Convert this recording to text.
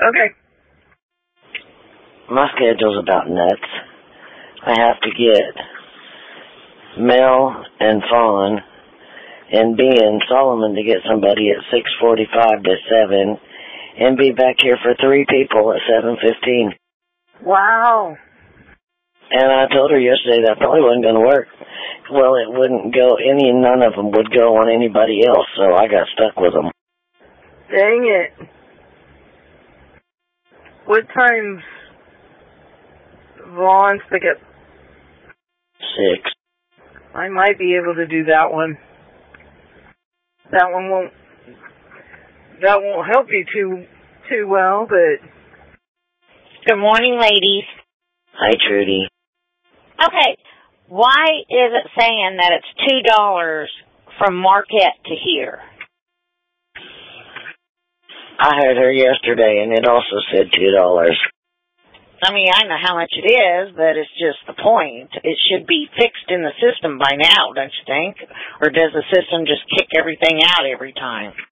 Okay. My schedule's about nuts. I have to get Mel and Fawn and B and Solomon to get somebody at 6:45 to 7 and be back here for 3 people at 7:15. Wow. And I told her yesterday that probably wasn't going to work. Well, it wouldn't go, none of them would go on anybody else, so I got stuck with them. Dang it. What time's Vaughn's pickup? 6. I might be able to do that one. That won't help you too well, but... Good morning, ladies. Hi, Trudy. Okay, why is it saying that it's $2 from Marquette to here? I heard her yesterday, and it also said $2. I mean, I know how much it is, but it's just the point. It should be fixed in the system by now, don't you think? Or does the system just kick everything out every time?